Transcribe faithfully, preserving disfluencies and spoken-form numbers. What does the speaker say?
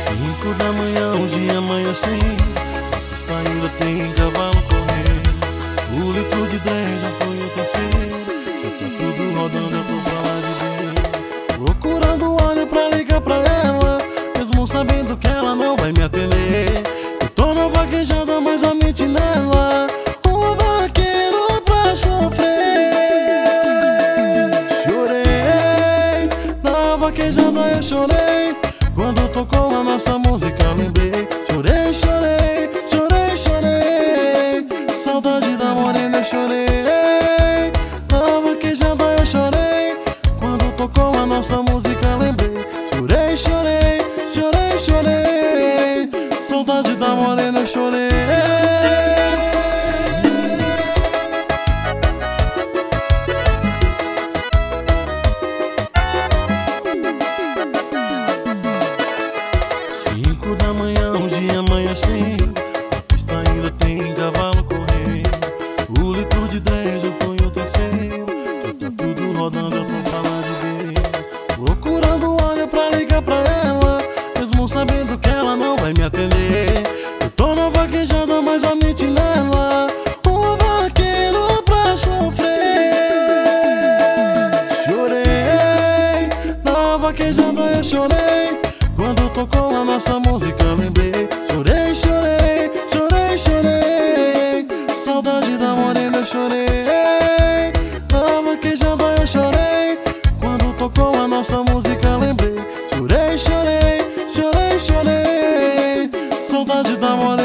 Cinco da manhã, um dia amanhecendo, a pista ainda tem cavalo correndo. O litro de dez já foi o terceiro, já tá tudo rodando, eu tô pra lá de dentro. Procurando óleo pra ligar pra ela, mesmo sabendo que ela não vai me atender. Eu tô na vaquejada, mas a mente nela, um vaqueiro pra sofrer. Chorei, na vaquejada eu chorei, quando tocou a nossa música lembrei. Chorei, chorei, chorei, chorei, saudade da morena eu chorei. Na vaquejada eu chorei, quando tocou a nossa música lembrei. Chorei, chorei, chorei, chorei, saudade da morena eu chorei. Cinco da manhã, um dia amanhecendo, a pista ainda tem cavalo correndo. O litro de dez já foi o terceiro, já tá tudo rodando, eu tô pra lá de dentro. Procurando óleo pra ligar pra ela, mesmo sabendo que ela não vai me atender. Eu tô na vaquejada, mas a mente nela, um vaqueiro pra sofrer. Chorei, na vaquejada eu chorei, quando tocou a nossa música lembrei. Chorei, chorei, chorei, chorei, saudade da morena eu chorei. Na vaquejada eu chorei, quando tocou a nossa música lembrei. Chorei, chorei, chorei, chorei, saudade da morena.